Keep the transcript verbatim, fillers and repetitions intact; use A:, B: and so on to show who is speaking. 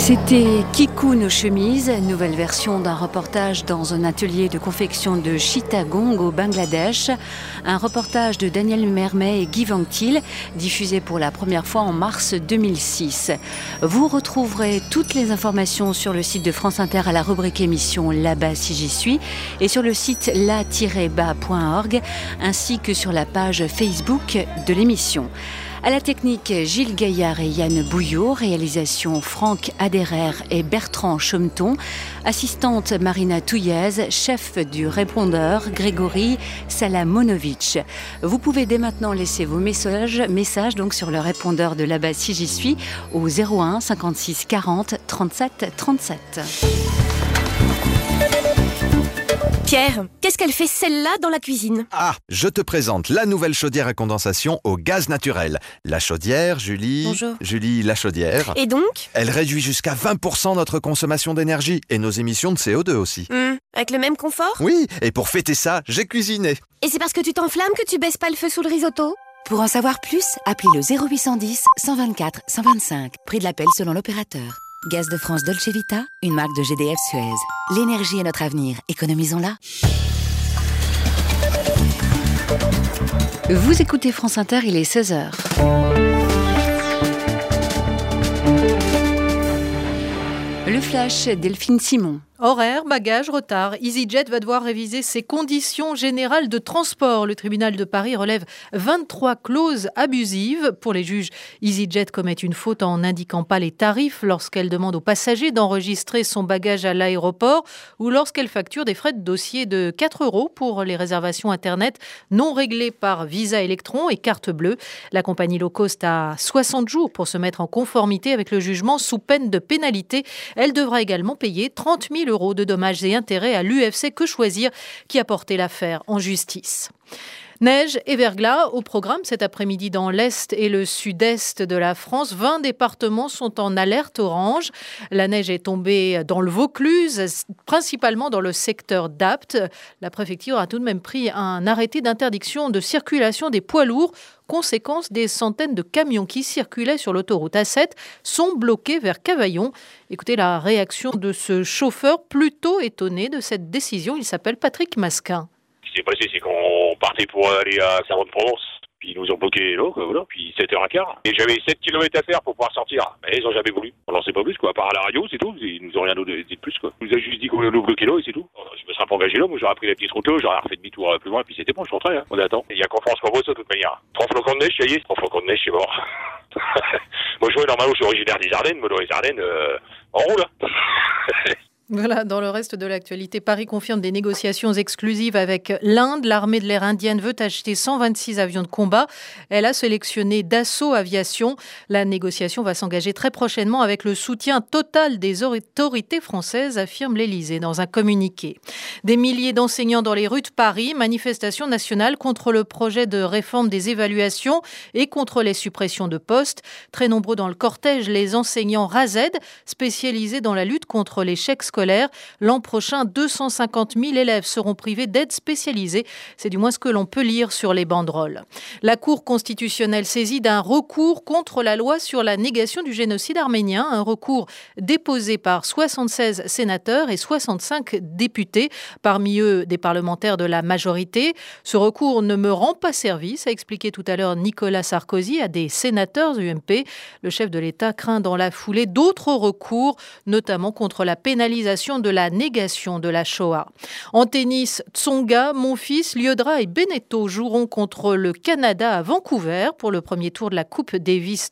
A: C'était Kikou nos chemises, nouvelle version d'un reportage dans un atelier de confection de Chittagong au Bangladesh. Un reportage de Daniel Mermet et Guy Vanctil, diffusé pour la première fois en mars deux mille six. Vous retrouverez toutes les informations sur le site de France Inter à la rubrique émission Là-bas si j'y suis et sur le site la tiret bas point org ainsi que sur la page Facebook de l'émission. À la technique, Gilles Gaillard et Yann Bouillot, réalisation Franck Aderer et Bertrand Chometon, assistante Marina Touillez, chef du répondeur Grégory Salamonovic. Vous pouvez dès maintenant laisser vos messages, messages donc sur le répondeur de Là-bas si j'y suis au zéro un cinquante-six quarante trente-sept trente-sept.
B: Pierre, qu'est-ce qu'elle fait celle-là dans la cuisine ?
C: Ah, je te présente la nouvelle chaudière à condensation au gaz naturel. La chaudière, Julie...
B: Bonjour.
C: Julie, la chaudière.
B: Et donc ?
C: Elle réduit jusqu'à vingt pour cent notre consommation d'énergie et nos émissions de C O deux aussi.
B: Mmh, avec le même confort ?
C: Oui, et pour fêter ça, j'ai cuisiné.
B: Et c'est parce que tu t'enflammes que tu baisses pas le feu sous le risotto ?
A: Pour en savoir plus, appelez le zéro huit cent dix cent vingt-quatre cent vingt-cinq. Prix de l'appel selon l'opérateur. Gaz de France Dolce Vita, une marque de G D F Suez. L'énergie est notre avenir, économisons-la. Vous écoutez France Inter, il est seize heures. Le flash, Delphine Simon.
D: Horaires, bagages, retard. EasyJet va devoir réviser ses conditions générales de transport. Le tribunal de Paris relève vingt-trois clauses abusives. Pour les juges, EasyJet commet une faute en n'indiquant pas les tarifs lorsqu'elle demande aux passagers d'enregistrer son bagage à l'aéroport ou lorsqu'elle facture des frais de dossier de quatre euros pour les réservations Internet non réglées par Visa Electron et carte bleue. La compagnie low cost a soixante jours pour se mettre en conformité avec le jugement sous peine de pénalité. Elle devra également payer trente mille euros de dommages et intérêts à l'U F C Que Choisir qui a porté l'affaire en justice. Neige et verglas au programme cet après-midi dans l'Est et le Sud-Est de la France. vingt départements sont en alerte orange. La neige est tombée dans le Vaucluse, principalement dans le secteur d'Apt. La préfecture a tout de même pris un arrêté d'interdiction de circulation des poids lourds. Conséquence, des centaines de camions qui circulaient sur l'autoroute A sept sont bloqués vers Cavaillon. Écoutez la réaction de ce chauffeur plutôt étonné de cette décision. Il s'appelle Patrick Masquin.
E: Ce qui s'est passé, c'est qu'on partait pour aller à Saint-Roch-de-Provence. Puis ils nous ont bloqué là, voilà, puis sept heures quinze. Et j'avais sept kilomètres à faire pour pouvoir sortir. Mais ils ont jamais voulu. On n'en sait pas plus, quoi. À part à la radio, c'est tout. Ils nous ont rien dit de plus, quoi. Ils nous ont juste dit qu'on nous bloquait là et c'est tout. Je me serais pas engagé là, moi j'aurais pris la petite route là, j'aurais refait demi-tour plus loin, puis c'était bon, je rentrais, hein. On attend. Il y a conférence pour vous, ça, de toute manière. Trois flocons de neige, ça y est. Trois flocons de neige, c'est mort. Moi, je vois, normalement, je suis originaire des Ardennes, mais dans les Ardennes, euh, on roule, hein.
D: Voilà, dans le reste de l'actualité, Paris confirme des négociations exclusives avec l'Inde. L'armée de l'air indienne veut acheter cent vingt-six avions de combat. Elle a sélectionné Dassault Aviation. La négociation va s'engager très prochainement avec le soutien total des autorités françaises, affirme l'Élysée dans un communiqué. Des milliers d'enseignants dans les rues de Paris, manifestation nationale contre le projet de réforme des évaluations et contre les suppressions de postes. Très nombreux dans le cortège, les enseignants Razed, spécialisés dans la lutte contre l'échec scolaire. L'an prochain, deux cent cinquante mille élèves seront privés d'aide spécialisée. C'est du moins ce que l'on peut lire sur les banderoles. La Cour constitutionnelle saisie d'un recours contre la loi sur la négation du génocide arménien. Un recours déposé par soixante-seize sénateurs et soixante-cinq députés, parmi eux des parlementaires de la majorité. Ce recours ne me rend pas service, a expliqué tout à l'heure Nicolas Sarkozy à des sénateurs U M P. Le chef de l'État craint dans la foulée d'autres recours, notamment contre la pénalisation de la négation de la Shoah. En tennis, Tsonga, Monfils, Liodra et Beneteau joueront contre le Canada à Vancouver pour le premier tour de la Coupe Davis